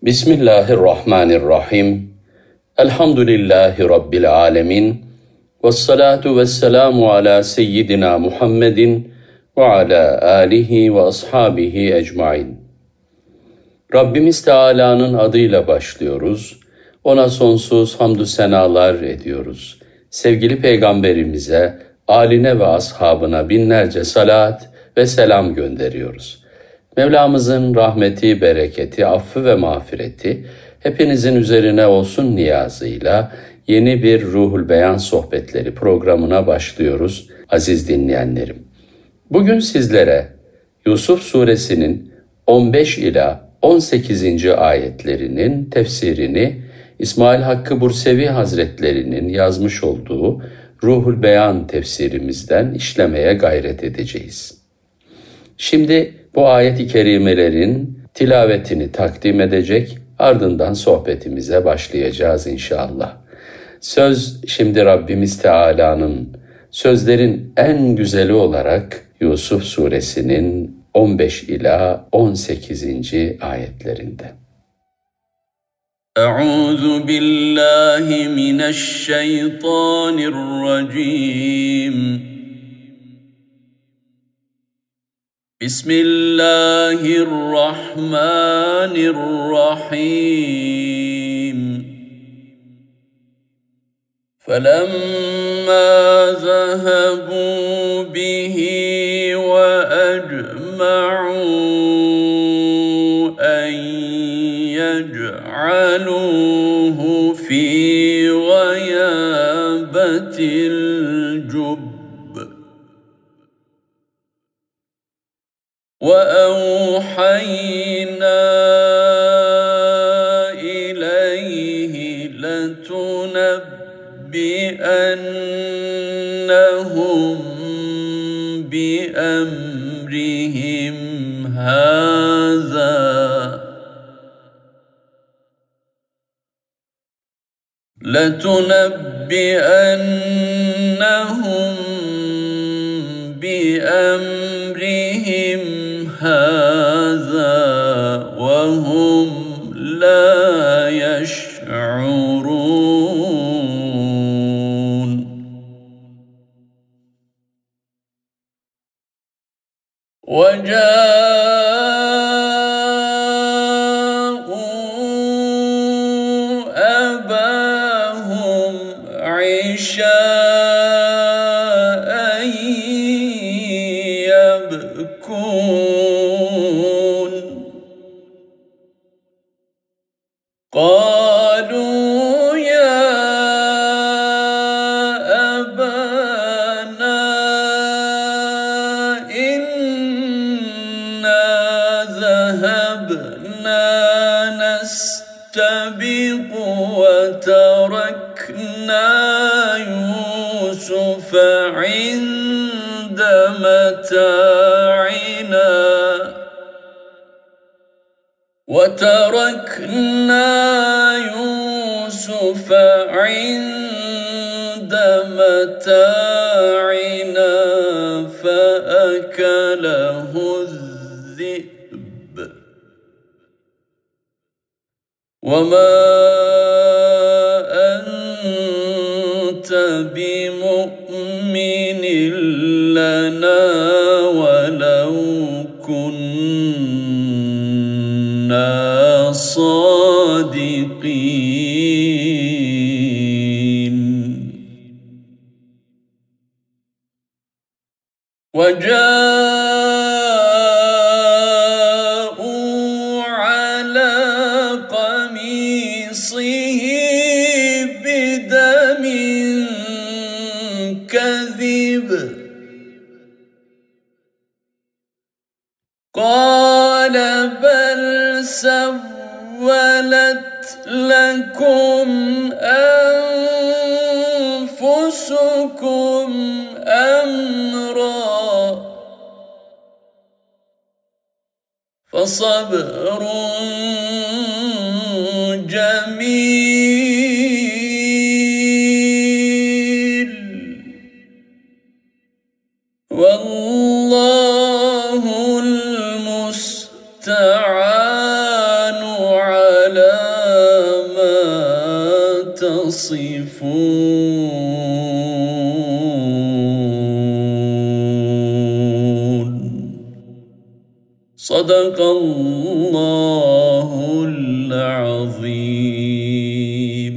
Bismillahirrahmanirrahim. Elhamdülillahi Rabbil alemin. Vessalatu vesselamu ala seyyidina Muhammedin ve ala alihi ve ashabihi ecmain. Rabbimiz Teala'nın adıyla başlıyoruz. Ona sonsuz hamdü senalar ediyoruz. Sevgili Peygamberimize, âline ve ashabına binlerce salat ve selam gönderiyoruz. Mevlamızın rahmeti, bereketi, affı ve mağfireti hepinizin üzerine olsun niyazıyla yeni bir Ruhul Beyan sohbetleri programına başlıyoruz aziz dinleyenlerim. Bugün sizlere Yusuf suresinin 15 ila 18. ayetlerinin tefsirini İsmail Hakkı Bursevi Hazretlerinin yazmış olduğu Ruhul Beyan tefsirimizden işlemeye gayret edeceğiz. Şimdi bu ayet-i kerimelerin tilavetini takdim edecek, ardından sohbetimize başlayacağız inşallah. Söz şimdi Rabbimiz Teala'nın, sözlerin en güzeli olarak Yusuf suresinin 15 ila 18. ayetlerinde. Euzu billahi mineşşeytanirracim. Bismillahirrahmanirrahim. فَلَمَّا ذَهَبُوا بِهِ وَأَجْمَعُوا أَن يَجْعَلُوهُ فِي غَيَابَتِ الْجُبِّ وَأَوْحَيْنَا إِلَيْهِ لَتُنَبِّئَنَّهُم بِأَمْرِهِمْ هَٰذَا وَهُمْ لَا يَشْعُرُونَ. وَجَاءُوا أَبَاهُمْ عِشَاءً يَبْكُونَ قَالُوا يَا أَبَانَا إِنَّا ذَهَبْنَا نَسْتَبِقُ وَتَرَكْنَا يُوسُفَ عِندَ متاعنا فأكله الذئب وما أنت بمؤمن لنا ولو كنا صادقين. وجاءوا على قميصه بدم كذب قال بل سولت لكم أنفسكم أمرا فصبر جميل والله المستعان على على ما تصفون صدق الله العظيم.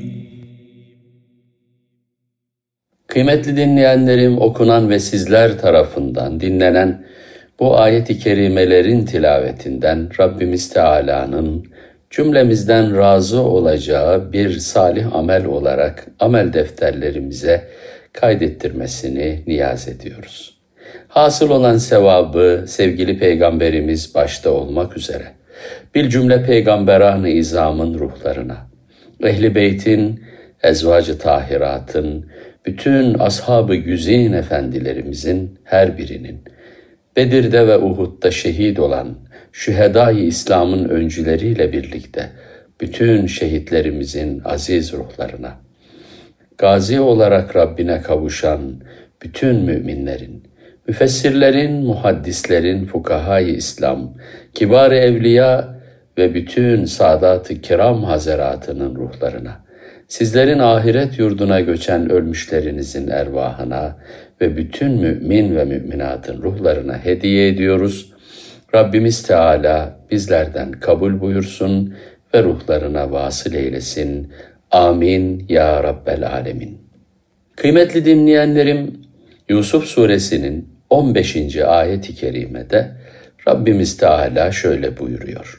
Kıymetli dinleyenlerim, okunan ve sizler tarafından dinlenen bu ayet-i kerimelerin tilavetinden Rabbimiz Teala'nın cümlemizden razı olacağı bir salih amel olarak amel defterlerimize kaydettirmesini niyaz ediyoruz. Hasıl olan sevabı sevgili Peygamberimiz başta olmak üzere bir cümle peygamberan-ı izamın ruhlarına, Ehl-i Beyt'in, Ezvacı Tahirat'ın, bütün ashab-ı güzin efendilerimizin her birinin, Bedir'de ve Uhud'da şehit olan şühedâ-i İslam'ın öncüleriyle birlikte bütün şehitlerimizin aziz ruhlarına, gazi olarak Rabbine kavuşan bütün müminlerin, müfessirlerin, muhaddislerin, fukahâ-i İslam, kibar-ı evliya ve bütün Sadat-ı Kiram Hazeratının ruhlarına, sizlerin ahiret yurduna göçen ölmüşlerinizin ervahına ve bütün mümin ve müminatın ruhlarına hediye ediyoruz. Rabbimiz Teala bizlerden kabul buyursun ve ruhlarına vasıl eylesin. Amin ya Rabbel Alemin. Kıymetli dinleyenlerim, Yusuf suresinin 15. ayet-i kerimede Rabbimiz Teala şöyle buyuruyor.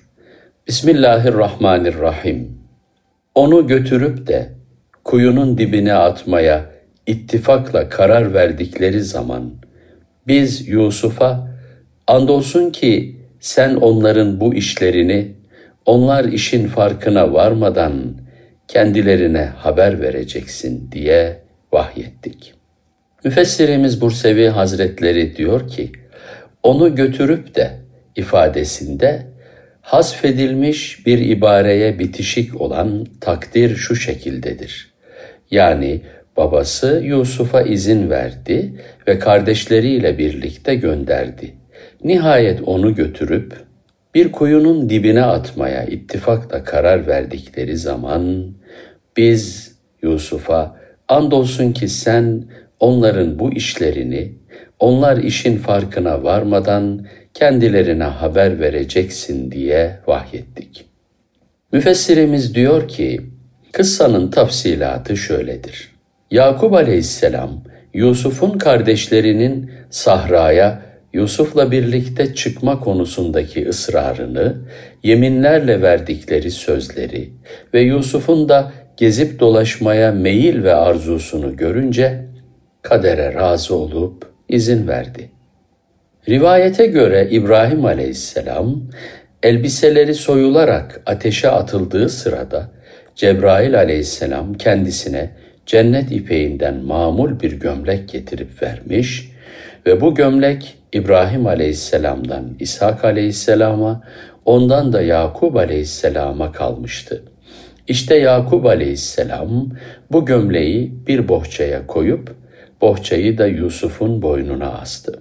Bismillahirrahmanirrahim. Onu götürüp de kuyunun dibine atmaya ittifakla karar verdikleri zaman biz Yusuf'a andolsun ki sen onların bu işlerini onlar işin farkına varmadan kendilerine haber vereceksin diye vahyettik. Müfessirimiz Bursevi Hazretleri diyor ki, onu götürüp de ifadesinde hasfedilmiş bir ibareye bitişik olan takdir şu şekildedir. Yani babası Yusuf'a izin verdi ve kardeşleriyle birlikte gönderdi. Nihayet onu götürüp bir kuyunun dibine atmaya ittifakla karar verdikleri zaman biz Yusuf'a andolsun ki sen onların bu işlerini onlar işin farkına varmadan kendilerine haber vereceksin diye vahyettik. Müfessirimiz diyor ki, kıssanın tafsilatı şöyledir. Yakup aleyhisselam, Yusuf'un kardeşlerinin sahraya Yusuf'la birlikte çıkma konusundaki ısrarını, yeminlerle verdikleri sözleri ve Yusuf'un da gezip dolaşmaya meyil ve arzusunu görünce kadere razı olup izin verdi. Rivayete göre İbrahim aleyhisselam elbiseleri soyularak ateşe atıldığı sırada Cebrail aleyhisselam kendisine cennet ipeğinden mamul bir gömlek getirip vermiş ve bu gömlek İbrahim aleyhisselamdan İshak aleyhisselama, ondan da Yakup aleyhisselama kalmıştı. İşte Yakup aleyhisselam bu gömleği bir bohçaya koyup bohçayı da Yusuf'un boynuna astı.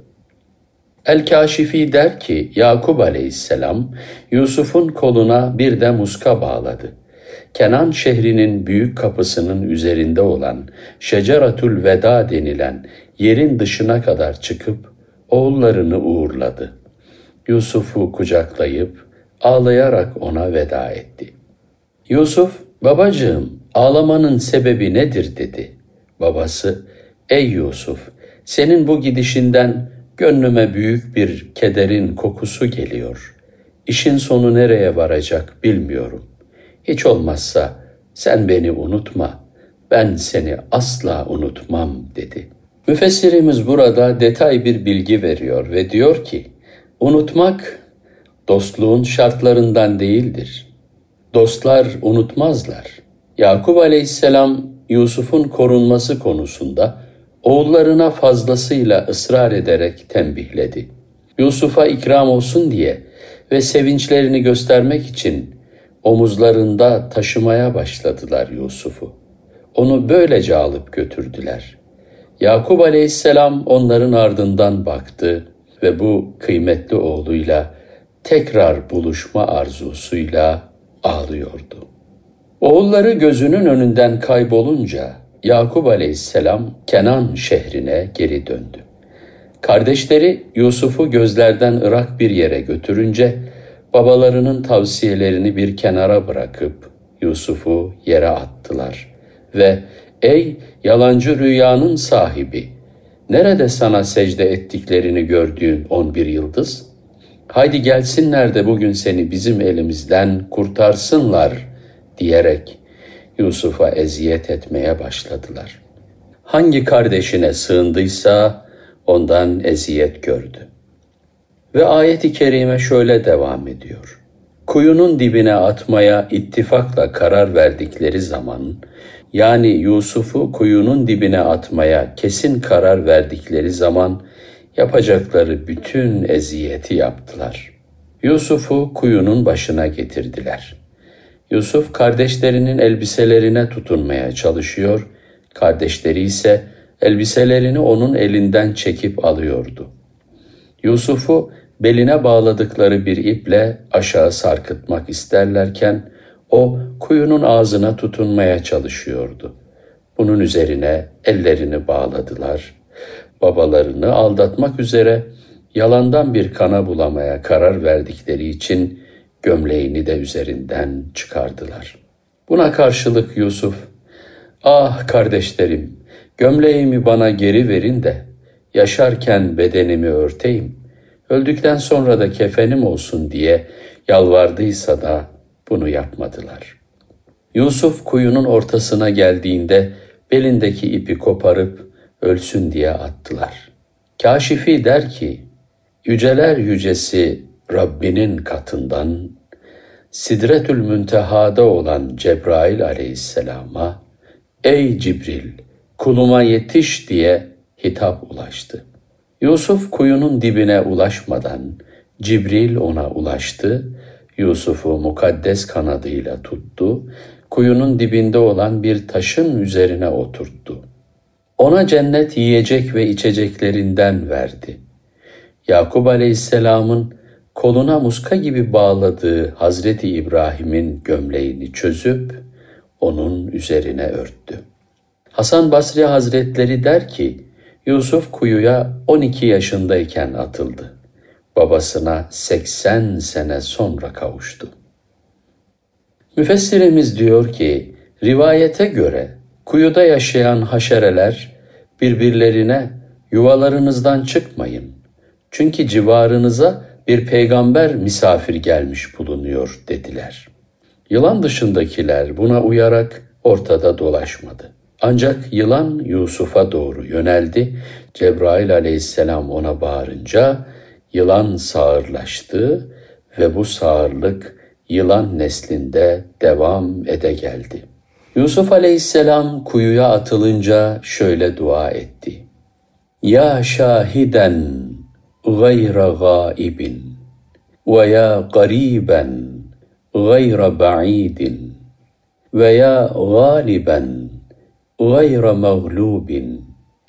El-Kâşifi der ki Yakup aleyhisselam Yusuf'un koluna bir de muska bağladı. Kenan şehrinin büyük kapısının üzerinde olan Şeceratül Veda denilen yerin dışına kadar çıkıp oğullarını uğurladı. Yusuf'u kucaklayıp ağlayarak ona veda etti. Yusuf, babacığım ağlamanın sebebi nedir dedi. Babası, ey Yusuf, senin bu gidişinden gönlüme büyük bir kederin kokusu geliyor. İşin sonu nereye varacak bilmiyorum. Hiç olmazsa sen beni unutma, ben seni asla unutmam dedi. Müfessirimiz burada detay bir bilgi veriyor ve diyor ki, unutmak dostluğun şartlarından değildir. Dostlar unutmazlar. Yakup aleyhisselam Yusuf'un korunması konusunda oğullarına fazlasıyla ısrar ederek tembihledi. Yusuf'a ikram olsun diye ve sevinçlerini göstermek için omuzlarında taşımaya başladılar Yusuf'u. Onu böylece alıp götürdüler. Yakup aleyhisselam onların ardından baktı ve bu kıymetli oğluyla tekrar buluşma arzusuyla ağlıyordu. Oğulları gözünün önünden kaybolunca Yakup aleyhisselam Kenan şehrine geri döndü. Kardeşleri Yusuf'u gözlerden ırak bir yere götürünce babalarının tavsiyelerini bir kenara bırakıp Yusuf'u yere attılar ve "Ey yalancı rüyanın sahibi, nerede sana secde ettiklerini gördüğün 11 yıldız? Haydi gelsinler de bugün seni bizim elimizden kurtarsınlar" diyerek Yusuf'a eziyet etmeye başladılar. Hangi kardeşine sığındıysa ondan eziyet gördü. Ve ayet-i kerime şöyle devam ediyor. Kuyunun dibine atmaya ittifakla karar verdikleri zaman, yani Yusuf'u kuyunun dibine atmaya kesin karar verdikleri zaman yapacakları bütün eziyeti yaptılar. Yusuf'u kuyunun başına getirdiler. Yusuf kardeşlerinin elbiselerine tutunmaya çalışıyor, kardeşleri ise elbiselerini onun elinden çekip alıyordu. Yusuf'u beline bağladıkları bir iple aşağı sarkıtmak isterlerken o kuyunun ağzına tutunmaya çalışıyordu. Bunun üzerine ellerini bağladılar. Babalarını aldatmak üzere yalandan bir kana bulamaya karar verdikleri için gömleğini de üzerinden çıkardılar. Buna karşılık Yusuf, "Ah kardeşlerim, gömleğimi bana geri verin de yaşarken bedenimi örteyim, öldükten sonra da kefenim olsun" diye yalvardıysa da bunu yapmadılar. Yusuf kuyunun ortasına geldiğinde belindeki ipi koparıp ölsün diye attılar. Kâşifi der ki, yüceler yücesi Rabbinin katından Sidretül Münteha'da olan Cebrail aleyhisselama "Ey Cibril, kuluma yetiş" diye hitap ulaştı. Yusuf kuyunun dibine ulaşmadan Cibril ona ulaştı, Yusuf'u mukaddes kanadıyla tuttu, kuyunun dibinde olan bir taşın üzerine oturttu. Ona cennet yiyecek ve içeceklerinden verdi. Yakup aleyhisselamın koluna muska gibi bağladığı Hazreti İbrahim'in gömleğini çözüp onun üzerine örttü. Hasan Basri Hazretleri der ki, Yusuf kuyuya 12 yaşındayken atıldı. Babasına 80 sene sonra kavuştu. Müfessirimiz diyor ki, rivayete göre kuyuda yaşayan haşereler birbirlerine "Yuvalarınızdan çıkmayın, çünkü civarınıza bir peygamber misafir gelmiş bulunuyor" dediler. Yılan dışındakiler buna uyarak ortada dolaşmadı. Ancak yılan Yusuf'a doğru yöneldi. Cebrail aleyhisselam ona bağırınca yılan sağırlaştı ve bu sağırlık yılan neslinde devam ede geldi. Yusuf aleyhisselam kuyuya atılınca şöyle dua etti. Ya şahiden gayra gaibin ve ya gariben gayra ba'idin ve ya galiben gayra mağlubin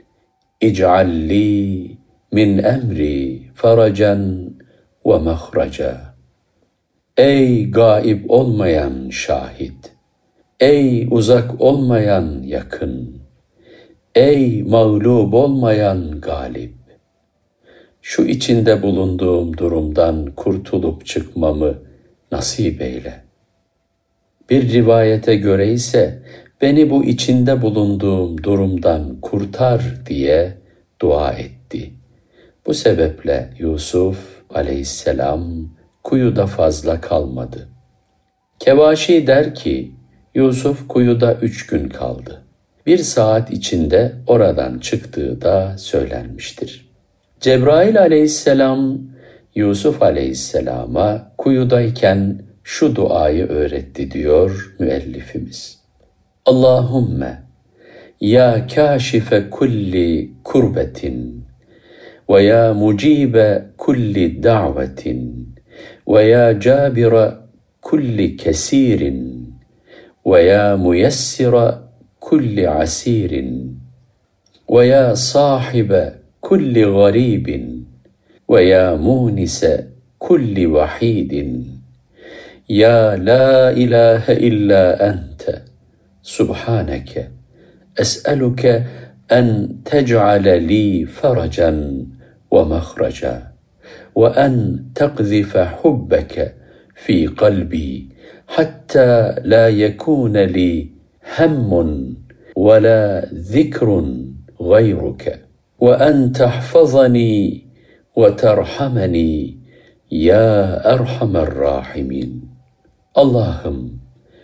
ic'alli min emri faracan ve mahraca. Ey gaib olmayan şahit, ey uzak olmayan yakın, ey mağlup olmayan galip, şu içinde bulunduğum durumdan kurtulup çıkmamı nasip eyle. Bir rivayete göre ise beni bu içinde bulunduğum durumdan kurtar diye dua etti. Bu sebeple Yusuf aleyhisselam kuyuda fazla kalmadı. Kevaşi der ki, Yusuf kuyuda 3 gün kaldı. 1 saat içinde oradan çıktığı da söylenmiştir. Cebrail aleyhisselam Yusuf aleyhisselama kuyudayken şu duayı öğretti diyor müellifimiz. Allahümme ya kâşife kulli kurbetin ve ya mucibe kulli da'vetin ve ya cabira kulli kesirin ve ya muyessira kulli asirin ve ya sahibe kulli garibin ve ya munise kulli vahidin Ya la ilahe illa ente subhaneke es'eluke en tec'ale li feracan ve mahraca ve en teqzife hubbeke fi kalbi hatta la yekune li hemmun ve la zikrun gayruke ve en tahfazani ve terhameni ya erhamer rahimin. Allah'ım,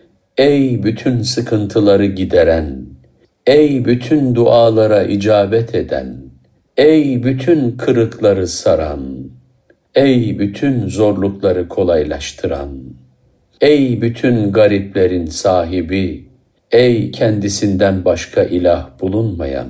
ey bütün sıkıntıları gideren, ey bütün dualara icabet eden, ey bütün kırıkları saran, ey bütün zorlukları kolaylaştıran, ey bütün gariplerin sahibi, ey kendisinden başka ilah bulunmayan,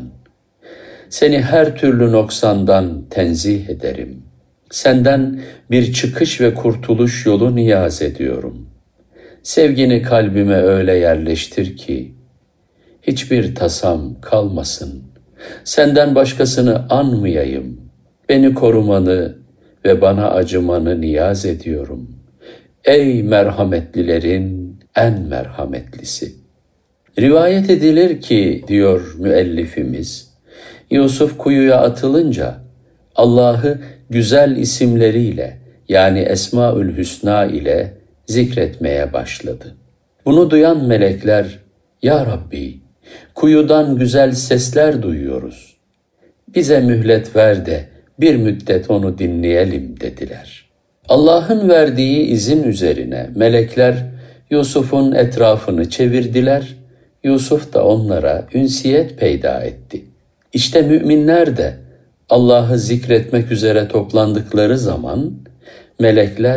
seni her türlü noksandan tenzih ederim. Senden bir çıkış ve kurtuluş yolu niyaz ediyorum. Sevgini kalbime öyle yerleştir ki hiçbir tasam kalmasın. Senden başkasını anmayayım. Beni korumanı ve bana acımanı niyaz ediyorum. Ey merhametlilerin en merhametlisi. Rivayet edilir ki, diyor müellifimiz, Yusuf kuyuya atılınca Allah'ı güzel isimleriyle, yani Esmaül Hüsna ile zikretmeye başladı. Bunu duyan melekler, "Ya Rabbi, kuyudan güzel sesler duyuyoruz. Bize mühlet ver de bir müddet onu dinleyelim," dediler. Allah'ın verdiği izin üzerine melekler Yusuf'un etrafını çevirdiler. Yusuf da onlara ünsiyet peyda etti. İşte müminler de Allah'ı zikretmek üzere toplandıkları zaman melekler,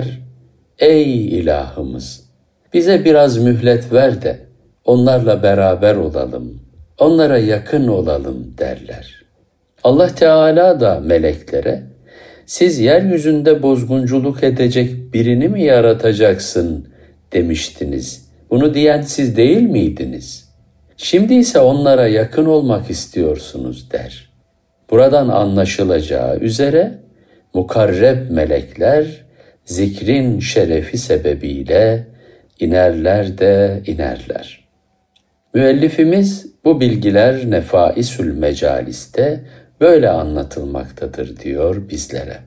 "Ey ilahımız, bize biraz mühlet ver de onlarla beraber olalım, onlara yakın olalım," derler. Allah Teala da meleklere, "Siz yeryüzünde bozgunculuk edecek birini mi yaratacaksın demiştiniz. Bunu diyen siz değil miydiniz? Şimdi ise onlara yakın olmak istiyorsunuz," der. Buradan anlaşılacağı üzere mukarreb melekler zikrin şerefi sebebiyle inerler de inerler. Müellifimiz bu bilgiler Nefaisül Mecalis'te böyle anlatılmaktadır diyor bizlere.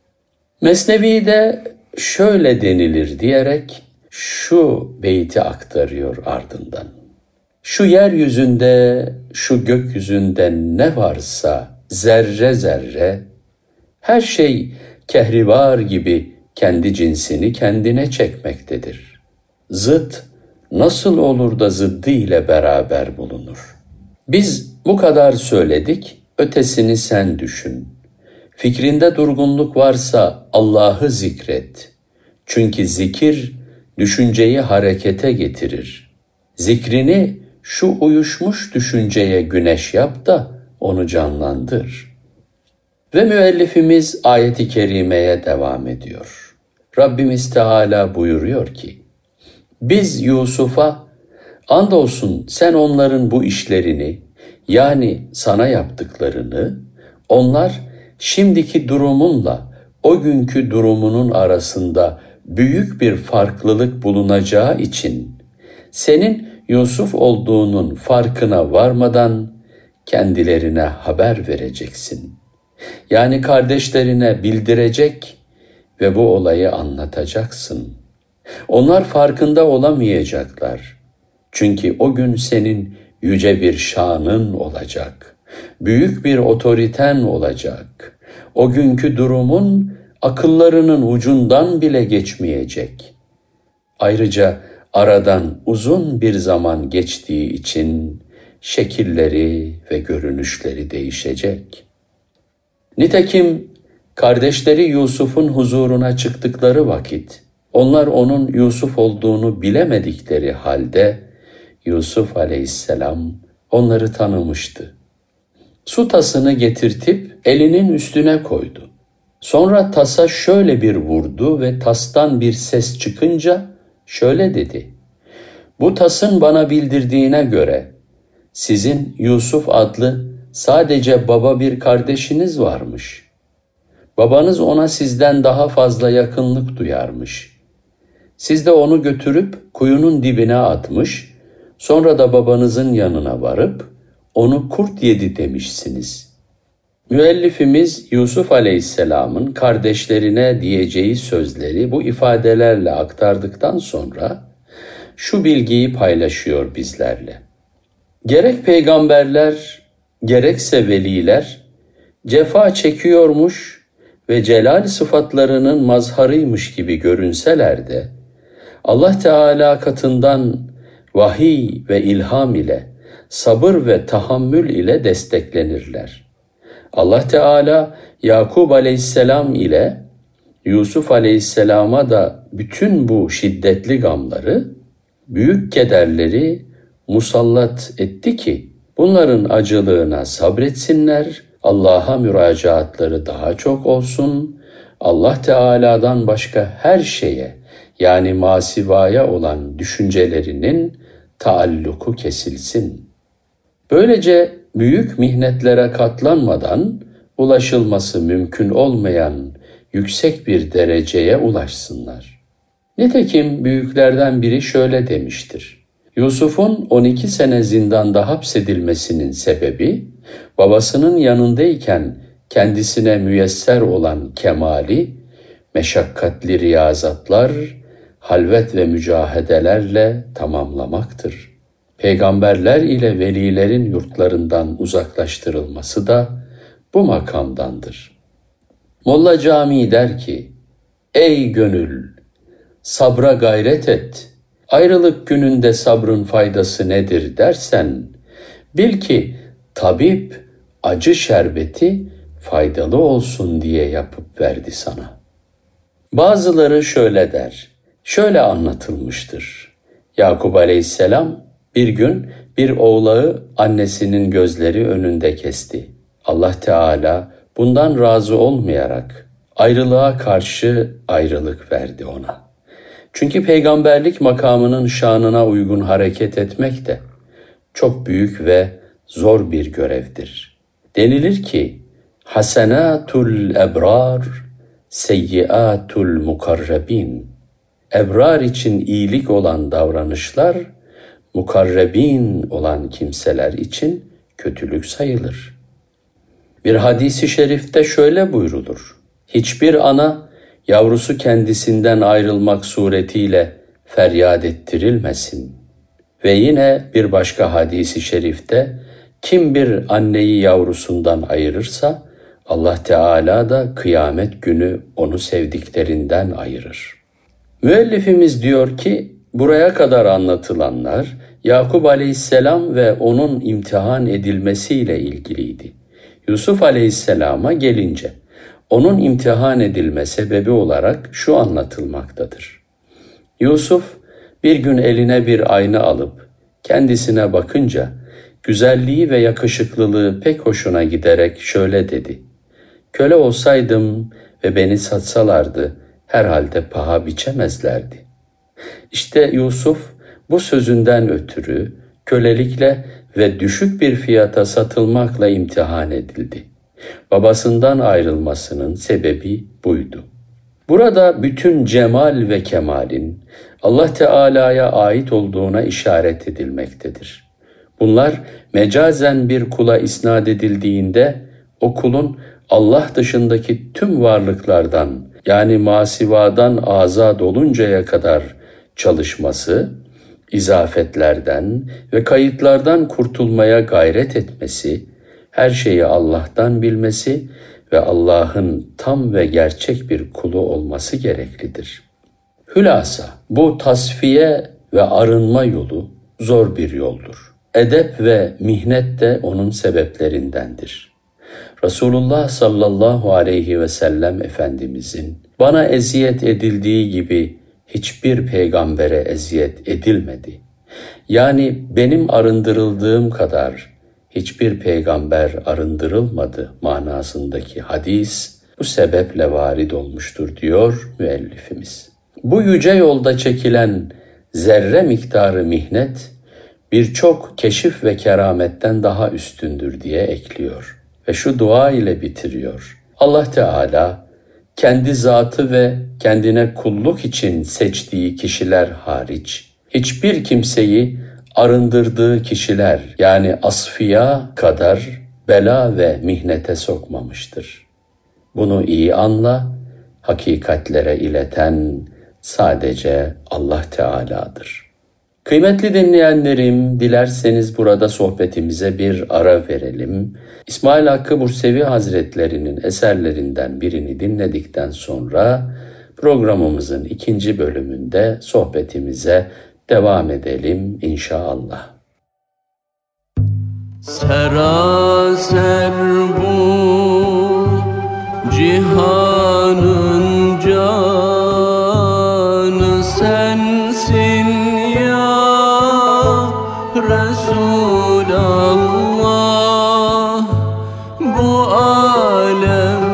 Mesnevi'de şöyle denilir diyerek şu beyti aktarıyor ardından. Şu yeryüzünde, şu gökyüzünde ne varsa zerre zerre, her şey kehribar gibi kendi cinsini kendine çekmektedir. Zıt nasıl olur da zıddı ile beraber bulunur? Biz bu kadar söyledik, ötesini sen düşün. Fikrinde durgunluk varsa Allah'ı zikret. Çünkü zikir düşünceyi harekete getirir. Zikrini şu uyuşmuş düşünceye güneş yap da onu canlandır. Ve müellifimiz ayet-i kerimeye devam ediyor. Rabbimiz Teala buyuruyor ki, biz Yusuf'a, andolsun sen onların bu işlerini, yani sana yaptıklarını, onlar şimdiki durumunla o günkü durumunun arasında büyük bir farklılık bulunacağı için, senin Yusuf olduğunun farkına varmadan kendilerine haber vereceksin. Yani kardeşlerine bildirecek ve bu olayı anlatacaksın. Onlar farkında olamayacaklar. Çünkü o gün senin yüce bir şanın olacak. Büyük bir otoriten olacak. O günkü durumun akıllarının ucundan bile geçmeyecek. Ayrıca aradan uzun bir zaman geçtiği için şekilleri ve görünüşleri değişecek. Nitekim kardeşleri Yusuf'un huzuruna çıktıkları vakit, onlar onun Yusuf olduğunu bilemedikleri halde Yusuf aleyhisselam onları tanımıştı. Su tasını getirtip elinin üstüne koydu. Sonra tasa şöyle bir vurdu ve tastan bir ses çıkınca şöyle dedi: "Bu tasın bana bildirdiğine göre sizin Yusuf adlı sadece baba bir kardeşiniz varmış. Babanız ona sizden daha fazla yakınlık duyarmış. Siz de onu götürüp kuyunun dibine atmış, sonra da babanızın yanına varıp onu kurt yedi demişsiniz. Müellifimiz Yusuf Aleyhisselam'ın kardeşlerine diyeceği sözleri bu ifadelerle aktardıktan sonra şu bilgiyi paylaşıyor bizlerle. Gerek peygamberler, gerekse veliler cefa çekiyormuş ve celal sıfatlarının mazharıymış gibi görünseler de Allah Teala katından vahiy ve ilham ile, sabır ve tahammül ile desteklenirler. Allah Teala Yakub Aleyhisselam ile Yusuf Aleyhisselam'a da bütün bu şiddetli gamları, büyük kederleri musallat etti ki bunların acılığına sabretsinler, Allah'a müracaatları daha çok olsun, Allah Teala'dan başka her şeye yani masivaya olan düşüncelerinin taalluku kesilsin. Böylece büyük mihnetlere katlanmadan ulaşılması mümkün olmayan yüksek bir dereceye ulaşsınlar. Nitekim büyüklerden biri şöyle demiştir. Yusuf'un 12 sene zindanda hapsedilmesinin sebebi, babasının yanındayken kendisine müyesser olan kemali, meşakkatli riyazatlar, halvet ve mücahedelerle tamamlamaktır. Peygamberler ile velilerin yurtlarından uzaklaştırılması da bu makamdandır. Molla Camii der ki, ey gönül, sabra gayret et, ayrılık gününde sabrın faydası nedir dersen, bil ki tabip acı şerbeti faydalı olsun diye yapıp verdi sana. Bazıları şöyle der, şöyle anlatılmıştır. Yakub Aleyhisselam bir gün bir oğlağı annesinin gözleri önünde kesti. Allah Teala bundan razı olmayarak ayrılığa karşı ayrılık verdi ona. Çünkü peygamberlik makamının şanına uygun hareket etmek de çok büyük ve zor bir görevdir. Denilir ki, hasenatul ebrar, seyyiatul mukarrabin. Ebrar için iyilik olan davranışlar, mukarrabin olan kimseler için kötülük sayılır. Bir hadisi şerifte şöyle buyrulur. Hiçbir ana yavrusu kendisinden ayrılmak suretiyle feryat ettirilmesin. Ve yine bir başka hadisi şerifte kim bir anneyi yavrusundan ayırırsa Allah Teala da kıyamet günü onu sevdiklerinden ayırır. Müellifimiz diyor ki buraya kadar anlatılanlar Yakub Aleyhisselam ve onun imtihan edilmesiyle ilgiliydi. Yusuf Aleyhisselam'a gelince onun imtihan edilme sebebi olarak şu anlatılmaktadır. Yusuf bir gün eline bir ayna alıp kendisine bakınca güzelliği ve yakışıklılığı pek hoşuna giderek şöyle dedi. Köle olsaydım ve beni satsalardı herhalde paha biçemezlerdi. İşte Yusuf bu sözünden ötürü kölelikle ve düşük bir fiyata satılmakla imtihan edildi. Babasından ayrılmasının sebebi buydu. Burada bütün cemal ve kemalin Allah Teala'ya ait olduğuna işaret edilmektedir. Bunlar mecazen bir kula isnat edildiğinde o kulun Allah dışındaki tüm varlıklardan yani masivadan azad oluncaya kadar çalışması, izafetlerden ve kayıtlardan kurtulmaya gayret etmesi, her şeyi Allah'tan bilmesi ve Allah'ın tam ve gerçek bir kulu olması gereklidir. Hülasa, bu tasfiye ve arınma yolu zor bir yoldur. Edep ve mihnet de onun sebeplerindendir. Resulullah sallallahu aleyhi ve sellem Efendimizin bana eziyet edildiği gibi hiçbir peygambere eziyet edilmedi. Yani benim arındırıldığım kadar hiçbir peygamber arındırılmadı manasındaki hadis bu sebeple varid olmuştur diyor müellifimiz. Bu yüce yolda çekilen zerre miktarı mihnet birçok keşif ve kerametten daha üstündür diye ekliyor ve şu dua ile bitiriyor. Allah Teala kendi zatı ve kendine kulluk için seçtiği kişiler hariç, hiçbir kimseyi arındırdığı kişiler yani asfiya kadar bela ve mihnete sokmamıştır. Bunu iyi anla, hakikatlere ileten sadece Allah Teala'dır. Kıymetli dinleyenlerim, dilerseniz burada sohbetimize bir ara verelim. İsmail Hakkı Bursevi Hazretlerinin eserlerinden birini dinledikten sonra programımızın 2. bölümünde sohbetimize devam edelim inşallah. Seraser bu cihanın canı sensin ya Resulallah. Bu alem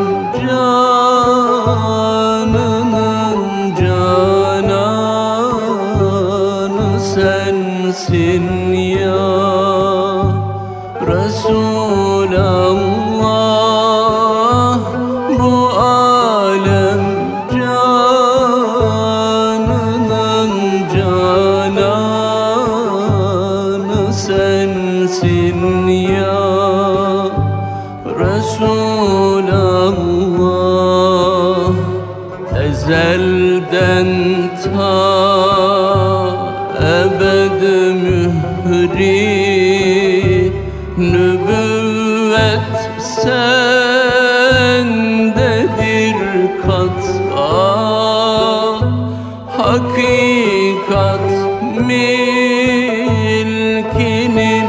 canının cananı sensin ya Resulallah. Bu alem canının cananı sensin ya Resulallah. Ezelden ta ebed mühri nübüvvet sendedir kat'a. Hakikat milkinin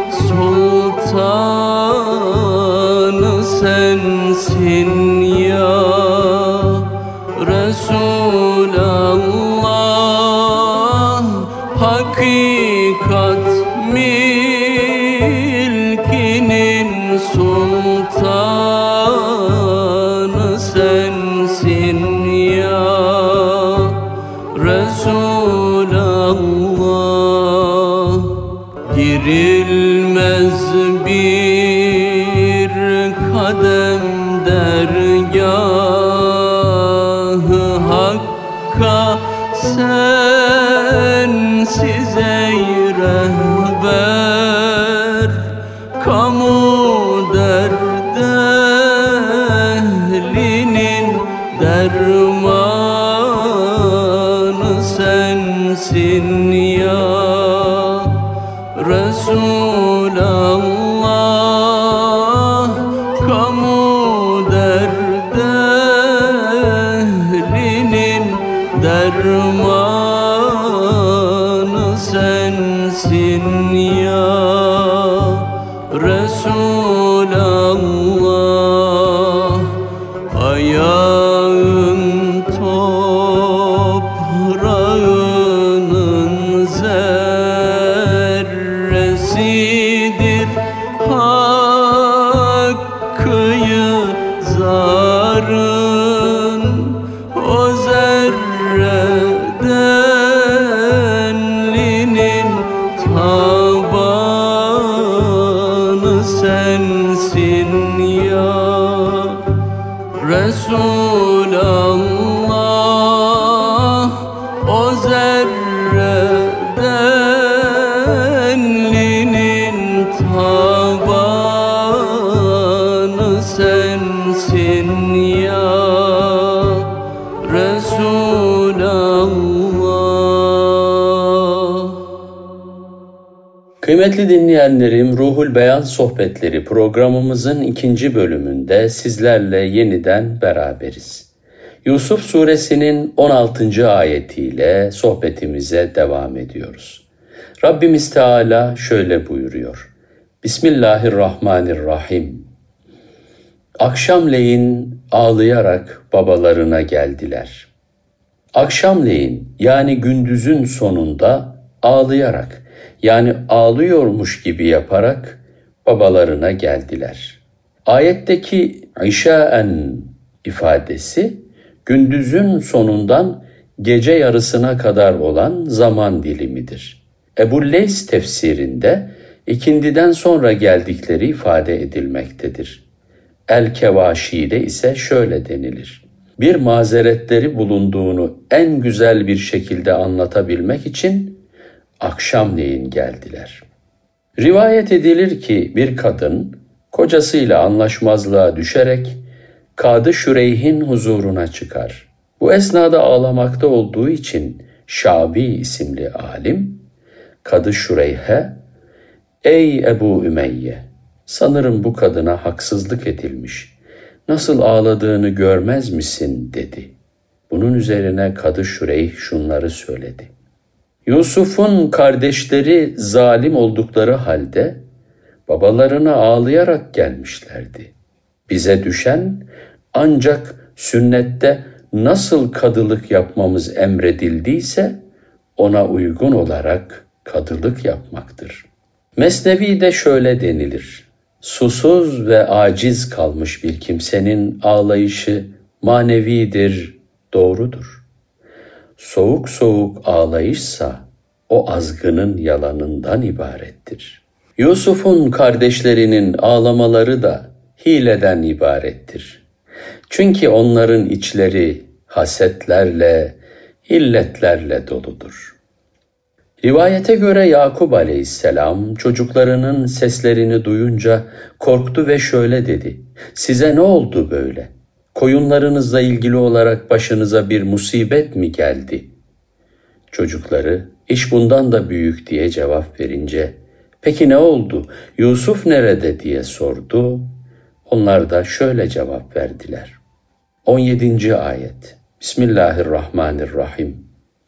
sultanı sensin ya Resulallah. Hakikat milkinin sultanı sensin ya Resulallah. Girilmez bir kadem dergâh-ı Hakk'a sensiz ey rehber. Kamu derd ehlinin dermanı sensin ya Resulallah. Kamu derd ehlinin dermanı sensin ya Resulallah. Ayağın toprağının zerresidir hakkıyı zarın. O zerredenlinin tabanı sensin ya Resulallah. O zerredenlinin tabanı sensin ya Resulallah. Kıymetli dinleyenlerim, Ruhul Beyan Sohbetleri programımızın 2. bölümünde sizlerle yeniden beraberiz. Yusuf Suresinin 16. ayetiyle sohbetimize devam ediyoruz. Rabbimiz Teala şöyle buyuruyor. Bismillahirrahmanirrahim. Akşamleyin ağlayarak babalarına geldiler. Akşamleyin yani gündüzün sonunda ağlayarak yani ağlıyormuş gibi yaparak babalarına geldiler. Ayetteki işaen ifadesi gündüzün sonundan gece yarısına kadar olan zaman dilimidir. Ebu'l-Leys tefsirinde ikindiden sonra geldikleri ifade edilmektedir. El-Kevaşi'de ise şöyle denilir. bir mazeretleri bulunduğunu en güzel bir şekilde anlatabilmek için akşamleyin geldiler. Rivayet edilir ki bir kadın kocasıyla anlaşmazlığa düşerek Kadı Şureyh'in huzuruna çıkar. Bu esnada ağlamakta olduğu için Şabi isimli alim Kadı Şureyh'e "Ey Ebu Ümeyye, sanırım bu kadına haksızlık edilmiş. Nasıl ağladığını görmez misin?" dedi. Bunun üzerine Kadı Şureyh şunları söyledi: "Yusuf'un kardeşleri zalim oldukları halde babalarına ağlayarak gelmişlerdi. Bize düşen ancak sünnette nasıl kadılık yapmamız emredildiyse ona uygun olarak kadılık yapmaktır." Mesnevi'de şöyle denilir: susuz ve aciz kalmış bir kimsenin ağlayışı manevidir, doğrudur. Soğuk soğuk ağlayışsa o azgının yalanından ibarettir. Yusuf'un kardeşlerinin ağlamaları da hileden ibarettir. Çünkü onların içleri hasetlerle, illetlerle doludur. Rivayete göre Yakup aleyhisselam çocuklarının seslerini duyunca korktu ve şöyle dedi: "Size ne oldu böyle? Koyunlarınızla ilgili olarak başınıza bir musibet mi geldi?" Çocukları "İş bundan da büyük" diye cevap verince "Peki ne oldu? Yusuf nerede?" diye sordu. Onlar da şöyle cevap verdiler. 17. ayet. Bismillahirrahmanirrahim.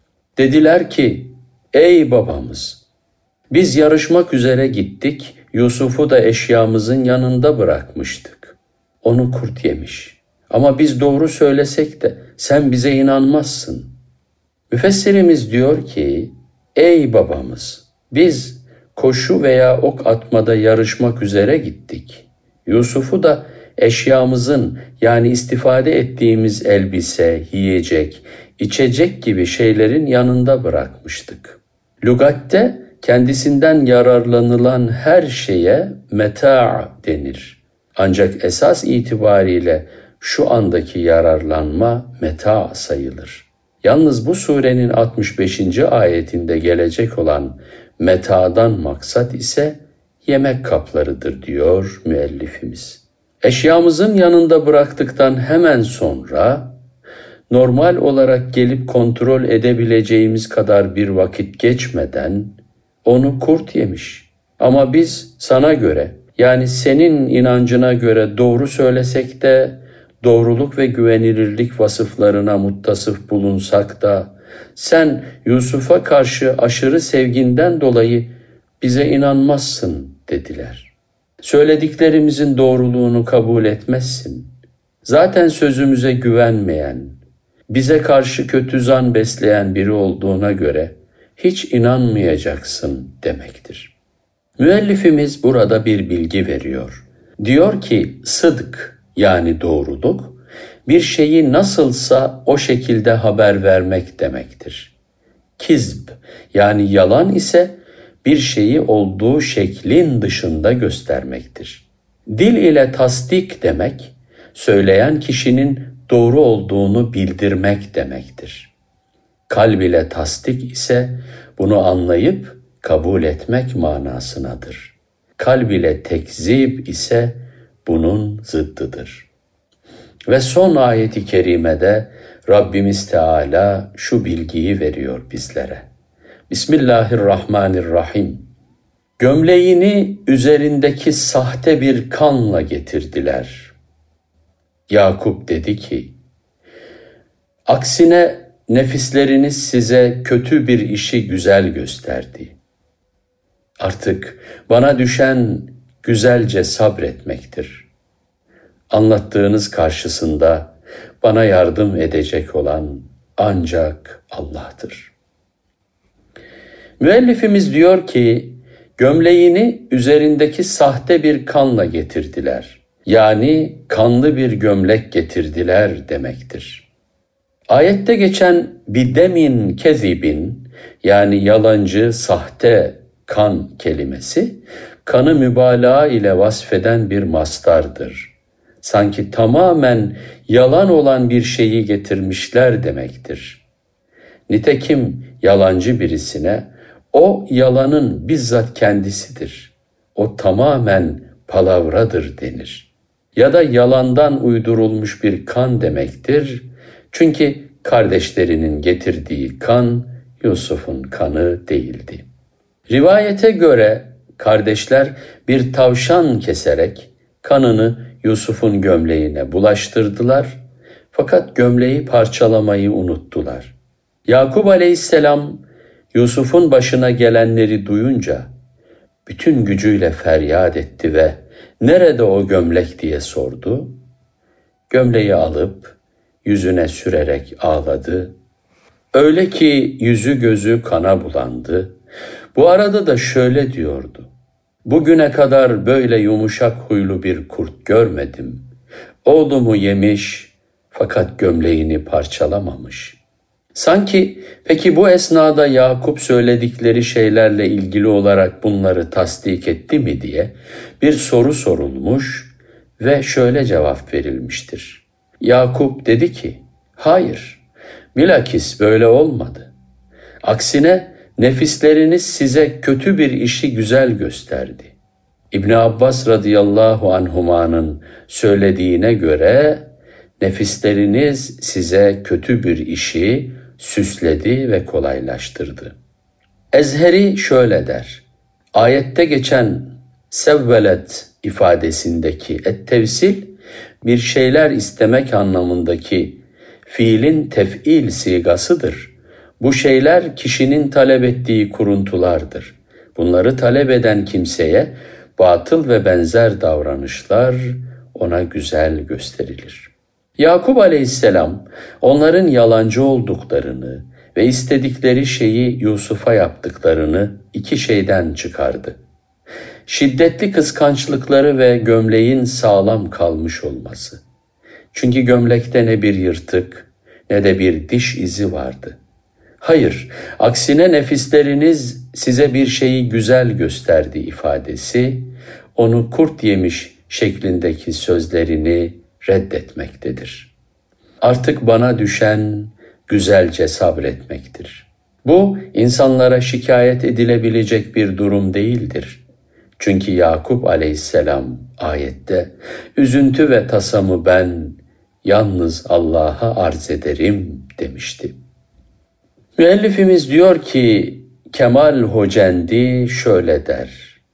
Dediler ki: "Ey babamız, biz yarışmak üzere gittik, Yusuf'u da eşyamızın yanında bırakmıştık. Onu kurt yemiş. Ama biz doğru söylesek de sen bize inanmazsın." Müfessirimiz diyor ki, "Ey babamız, biz koşu veya ok atmada yarışmak üzere gittik. Yusuf'u da eşyamızın, yani istifade ettiğimiz elbise, yiyecek, içecek gibi şeylerin yanında bırakmıştık." Lügatte kendisinden yararlanılan her şeye meta' denir. Ancak esas itibariyle şu andaki yararlanma meta' sayılır. Yalnız bu surenin 65. ayetinde gelecek olan meta'dan maksat ise yemek kaplarıdır diyor müellifimiz. Eşyamızın yanında bıraktıktan hemen sonra normal olarak gelip kontrol edebileceğimiz kadar bir vakit geçmeden onu kurt yemiş. Ama biz sana göre, yani senin inancına göre doğru söylesek de, doğruluk ve güvenilirlik vasıflarına muttasıf bulunsak da, sen Yusuf'a karşı aşırı sevginden dolayı bize inanmazsın dediler. Söylediklerimizin doğruluğunu kabul etmezsin. Zaten sözümüze güvenmeyen, bize karşı kötü zan besleyen biri olduğuna göre hiç inanmayacaksın demektir. Müellifimiz burada bir bilgi veriyor. Diyor ki sıdk, yani doğruluk, bir şeyi nasılsa o şekilde haber vermek demektir. Kizb, yani yalan ise bir şeyi olduğu şeklin dışında göstermektir. Dil ile tasdik demek, söyleyen kişinin doğru olduğunu bildirmek demektir. Kalb ile tasdik ise bunu anlayıp kabul etmek manasınadır. Kalb ile tekzip ise bunun zıddıdır. Ve son ayeti kerimede Rabbimiz Teala şu bilgiyi veriyor bizlere. Bismillahirrahmanirrahim. Gömleğini üzerindeki sahte bir kanla getirdiler. Yakup dedi ki, aksine nefisleriniz size kötü bir işi güzel gösterdi. Artık bana düşen güzelce sabretmektir. Anlattığınız karşısında bana yardım edecek olan ancak Allah'tır. Müellifimiz diyor ki, gömleğini üzerindeki sahte bir kanla getirdiler. Yani kanlı bir gömlek getirdiler demektir. Ayette geçen bidemin kezibin, yani yalancı, sahte kan kelimesi, kanı mübalağa ile vasfeden bir mastardır. Sanki tamamen yalan olan bir şeyi getirmişler demektir. Nitekim yalancı birisine o yalanın bizzat kendisidir. O tamamen palavradır denir. Ya da yalandan uydurulmuş bir kan demektir. Çünkü kardeşlerinin getirdiği kan Yusuf'un kanı değildi. Rivayete göre kardeşler bir tavşan keserek kanını Yusuf'un gömleğine bulaştırdılar. Fakat gömleği parçalamayı unuttular. Yakup Aleyhisselam Yusuf'un başına gelenleri duyunca bütün gücüyle feryat etti ve "Nerede o gömlek?" diye sordu. Gömleği alıp yüzüne sürerek ağladı. Öyle ki yüzü gözü kana bulandı. Bu arada da şöyle diyordu: "Bugüne kadar böyle yumuşak huylu bir kurt görmedim. Oğlumu yemiş fakat gömleğini parçalamamış." Sanki peki bu esnada Yakup söyledikleri şeylerle ilgili olarak bunları tasdik etti mi diye bir soru sorulmuş ve şöyle cevap verilmiştir. Yakup dedi ki, "Hayır, bilakis böyle olmadı. Aksine nefisleriniz size kötü bir işi güzel gösterdi." İbn Abbas radıyallahu anhumanın söylediğine göre nefisleriniz size kötü bir işi süsledi ve kolaylaştırdı. Ezheri şöyle der: ayette geçen sevvelet ifadesindeki et-tevsil, bir şeyler istemek anlamındaki fiilin tef'il sigasıdır. Bu şeyler kişinin talep ettiği kuruntulardır. Bunları talep eden kimseye batıl ve benzer davranışlar ona güzel gösterilir. Yakup Aleyhisselam onların yalancı olduklarını ve istedikleri şeyi Yusuf'a yaptıklarını iki şeyden çıkardı. Şiddetli kıskançlıkları ve gömleğin sağlam kalmış olması. Çünkü gömlekte ne bir yırtık ne de bir diş izi vardı. Hayır, aksine nefisleriniz size bir şeyi güzel gösterdi ifadesi, onu kurt yemiş şeklindeki sözlerini reddetmektedir. Artık bana düşen güzelce sabretmektir. Bu insanlara şikayet edilebilecek bir durum değildir. Çünkü Yakup Aleyhisselam ayette üzüntü ve tasamı ben yalnız Allah'a arz ederim demişti. Müellifimiz diyor ki Kemal Hocendi şöyle der: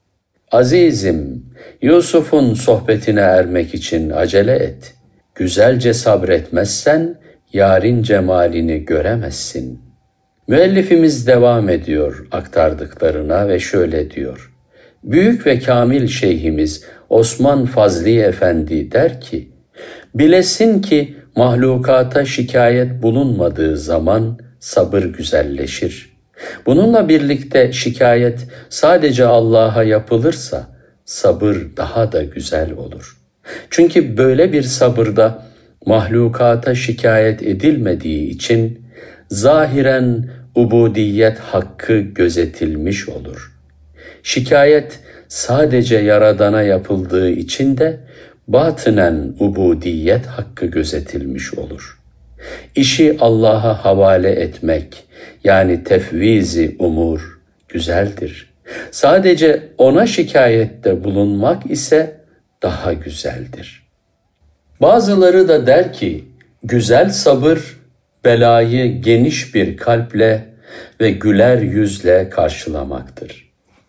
azizim, Yusuf'un sohbetine ermek için acele et. Güzelce sabretmezsen yarın cemalini göremezsin. Müellifimiz devam ediyor aktardıklarına ve şöyle diyor: büyük ve kamil şeyhimiz Osman Fazli Efendi der ki, bilesin ki mahlukata şikayet bulunmadığı zaman sabır güzelleşir. Bununla birlikte şikayet sadece Allah'a yapılırsa sabır daha da güzel olur. Çünkü böyle bir sabırda mahlukata şikayet edilmediği için zahiren ubudiyet hakkı gözetilmiş olur. Şikayet sadece Yaradan'a yapıldığı için de batınen ubudiyet hakkı gözetilmiş olur. İşi Allah'a havale etmek, yani tefvizi umur güzeldir. Sadece ona şikayette bulunmak ise daha güzeldir. Bazıları da der ki, güzel sabır, belayı geniş bir kalple ve güler yüzle karşılamaktır.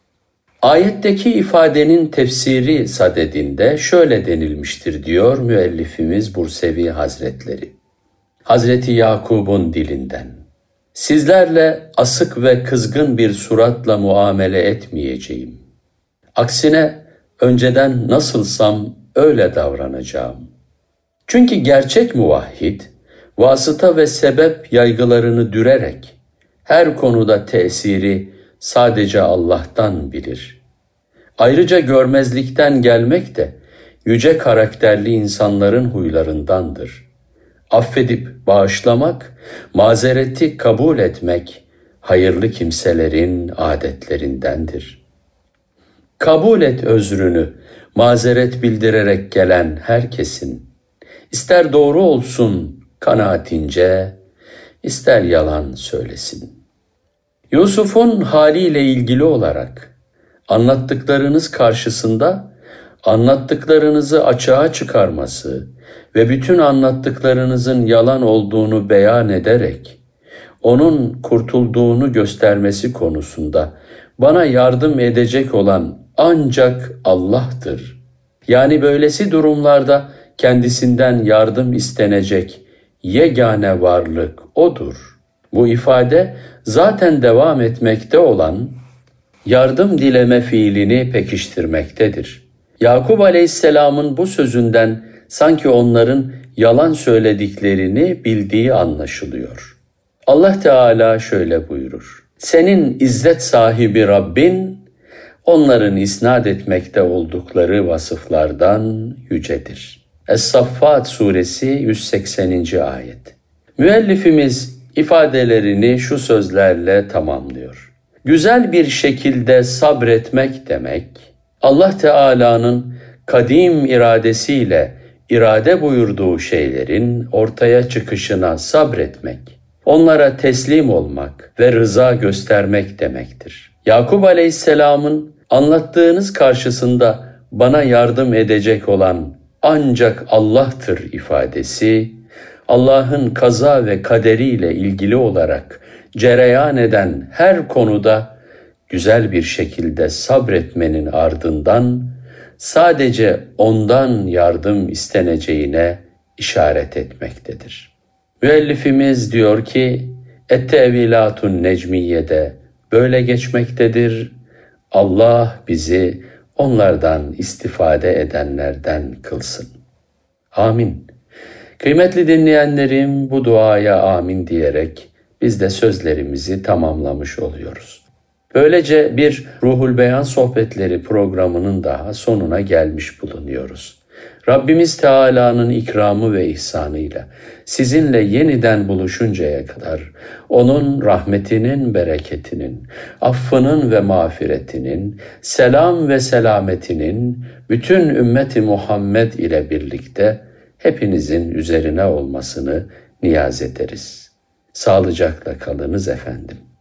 Ayetteki ifadenin tefsiri sadedinde şöyle denilmiştir diyor müellifimiz Bursevi Hazretleri. Hazreti Yakub'un dilinden: sizlerle asık ve kızgın bir suratla muamele etmeyeceğim. Aksine önceden nasılsam öyle davranacağım. Çünkü gerçek muvahhid, vasıta ve sebep yaygılarını dürerek her konuda tesiri sadece Allah'tan bilir. Ayrıca görmezlikten gelmek de yüce karakterli insanların huylarındandır. Affedip bağışlamak, mazereti kabul etmek hayırlı kimselerin adetlerindendir. Kabul et özrünü, mazeret bildirerek gelen herkesin. İster doğru olsun kanaatince, ister yalan söylesin. Yusuf'un haliyle ilgili olarak anlattıklarınız karşısında anlattıklarınızı açığa çıkarması ve bütün anlattıklarınızın yalan olduğunu beyan ederek onun kurtulduğunu göstermesi konusunda bana yardım edecek olan ancak Allah'tır. Yani böylesi durumlarda kendisinden yardım istenecek yegane varlık O'dur. Bu ifade zaten devam etmekte olan yardım dileme fiilini pekiştirmektedir. Yakup Aleyhisselam'ın bu sözünden sanki onların yalan söylediklerini bildiği anlaşılıyor. Allah Teala şöyle buyurur: Senin izzet sahibi Rabbin, onların isnat etmekte oldukları vasıflardan yücedir. Es-Saffat suresi 180. ayet. Müellifimiz ifadelerini şu sözlerle tamamlıyor. Güzel bir şekilde sabretmek demek, Allah Teala'nın kadim iradesiyle irade buyurduğu şeylerin ortaya çıkışına sabretmek, onlara teslim olmak ve rıza göstermek demektir. Yakup Aleyhisselam'ın anlattığınız karşısında bana yardım edecek olan ancak Allah'tır ifadesi, Allah'ın kaza ve kaderiyle ilgili olarak cereyan eden her konuda güzel bir şekilde sabretmenin ardından sadece ondan yardım isteneceğine işaret etmektedir. Müellifimiz diyor ki, Et-Tevilatun Necmiye'de böyle geçmektedir. Allah bizi onlardan istifade edenlerden kılsın. Amin. Kıymetli dinleyenlerim, bu duaya amin diyerek biz de sözlerimizi tamamlamış oluyoruz. Böylece bir Ruhul Beyan Sohbetleri programının daha sonuna gelmiş bulunuyoruz. Rabbimiz Teala'nın ikramı ve ihsanıyla sizinle yeniden buluşuncaya kadar onun rahmetinin, bereketinin, affının ve mağfiretinin, selam ve selametinin bütün ümmeti Muhammed ile birlikte hepinizin üzerine olmasını niyaz ederiz. Sağlıcakla kalınız efendim.